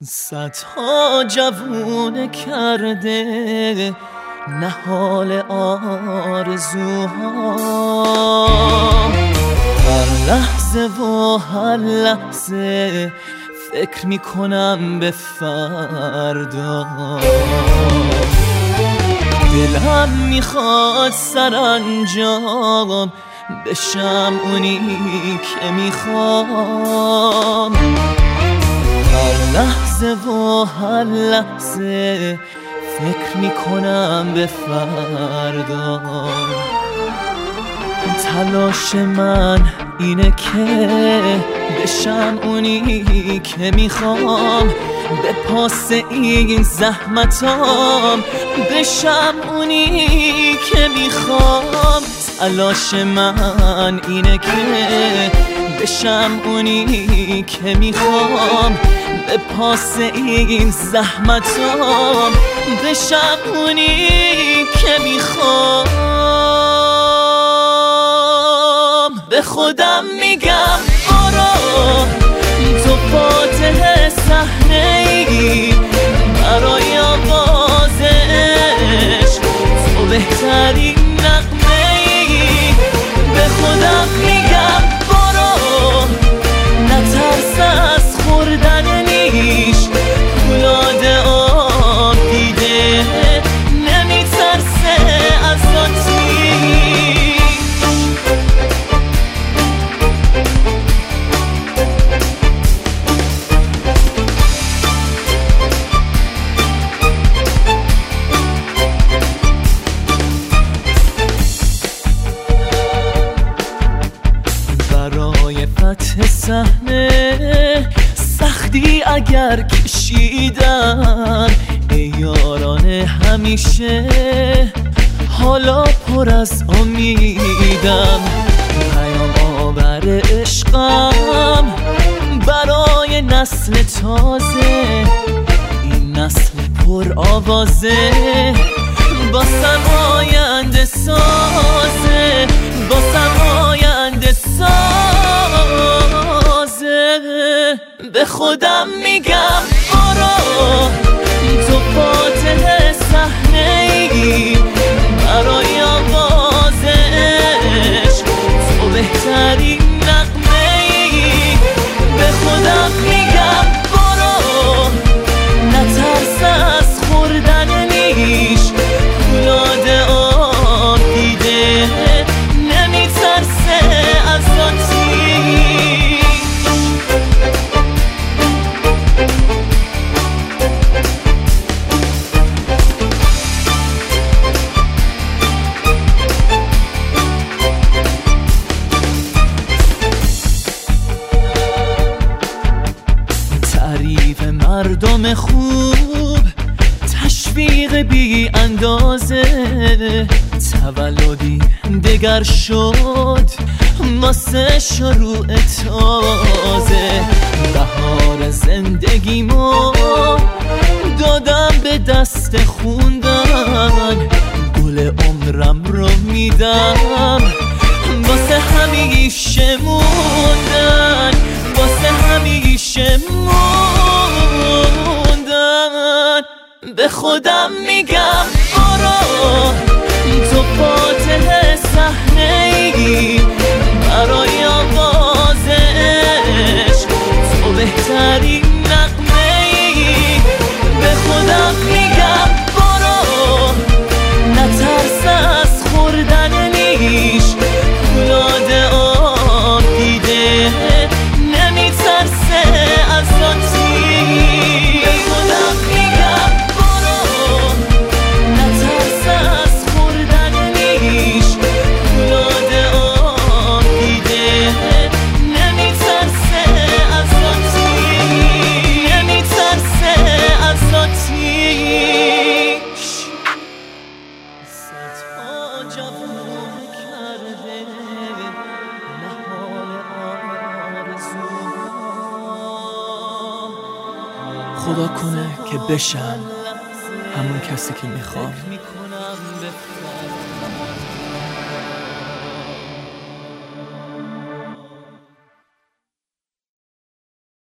صدها جوونه کرده نهال آرزوها، هر لحظه و هر لحظه فکر میکنم به فردا. دلم میخواد سرانجام بشم اونی که میخوام، هر لحظه و هر لحظه فکر میکنم به فردا. تلاش من اینه که بشم اونی که میخوام، به پاس این زحمتام بشم اونی که میخوام. تلاش من اینه که بشم اونی که میخوام، به پاس این زحمتام بشم اونی که میخوام. به خودم میگم آرام تو فاتح صحنه‌ای، برای آغاز عشق تو بهترین نغمه‌ای. به خودم میگم بارو نترس از خوردن نیش، فولاد آب دیده نمیترسه از آتیش. برای فتح صحنه سختی اگر کشیدن، ای یاران همیشه حالا پر از امیدم. پیام آور عشقم برای نسل تازه، این نسل پر آوازه باسم آینده سازه، باسم آینده سازه. به خودم میگم آرام تو فاتح صحنه‌ای، برای آغاز عشق تو بهترین نغمه‌ای. به خودم میگم برو نترس از خوردن نیش، فولاد آب دیده نمیترسه از آتیش. تعریف مردم خوب، تشویق بی اندازه، تولدی دگر شد واسه شروع تازه. بهار زندگیمو دادم به دست خوندن، گل عمرم رو میدم واسه همیشه موندن، واسه همیشه موندن. به خودم میگم آرام تو فاتح صحنه‌ای، برای آغاز عشق تو بهترین نغمه‌ای. به خودم میگم برو نترس از خوردن نیش، فولاد آب دیده نمیترسه از آتیش. به خودم میگم برو نترس از خوردن نیش، فولاد آب دیده نمیترسه از آتیش، نمیترسه از آتیش. صدها جوون کرده نهال آرزوها، خدا کنه که بشم همون کسی که میخوام.